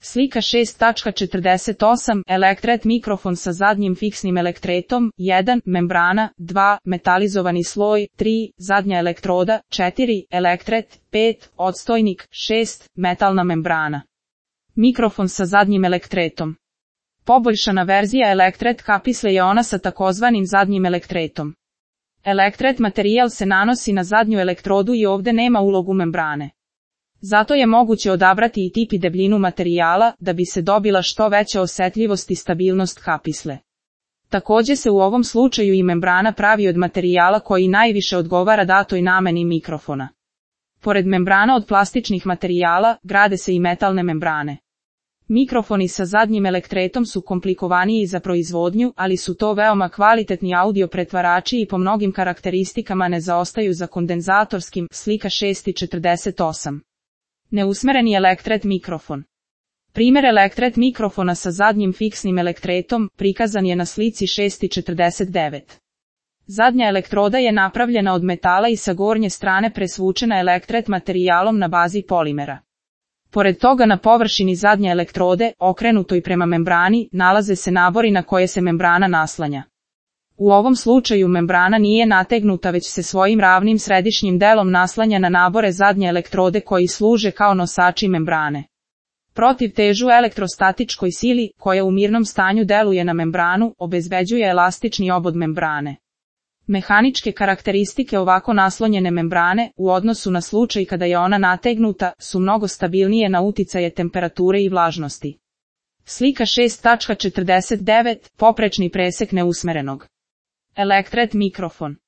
Slika 6.48 Elektret mikrofon sa zadnjim fiksnim elektretom, 1. Membrana, 2. Metalizovani sloj, 3. Zadnja elektroda, 4. Elektret, 5. Odstojnik, 6. Metalna membrana. Mikrofon sa zadnjim elektretom. Poboljšana verzija elektret kapisle je ona sa takozvanim zadnjim elektretom. Elektret materijal se nanosi na zadnju elektrodu i ovde nema ulogu membrane. Zato je moguće odabrati i tip i debljinu materijala da bi se dobila što veća osetljivost i stabilnost kapisle. Takođe se u ovom slučaju i membrana pravi od materijala koji najviše odgovara datoj nameni mikrofona. Pored membrana od plastičnih materijala, grade se i metalne membrane. Mikrofoni sa zadnjim elektretom su komplikovaniji za proizvodnju, ali su to veoma kvalitetni audio pretvarači i po mnogim karakteristikama ne zaostaju za kondenzatorskim, slika 6.48. Neusmereni elektret mikrofon. Primer elektret mikrofona sa zadnjim fiksnim elektretom prikazan je na slici 6.49. Zadnja elektroda je napravljena od metala i sa gornje strane presvučena elektret materijalom na bazi polimera. Pored toga na površini zadnje elektrode, okrenutoj prema membrani, nalaze se nabori na koje se membrana naslanja. U ovom slučaju membrana nije nategnuta već se svojim ravnim središnjim delom naslanja na nabore zadnje elektrode koji služe kao nosači membrane. Protiv težu elektrostatičkoj sili, koja u mirnom stanju deluje na membranu, obezbeđuje elastični obod membrane. Mehaničke karakteristike ovako naslonjene membrane, u odnosu na slučaj kada je ona nategnuta, su mnogo stabilnije na uticaje temperature i vlažnosti. Slika 6.49 Poprečni presek neusmerenog. Elektret mikrofon.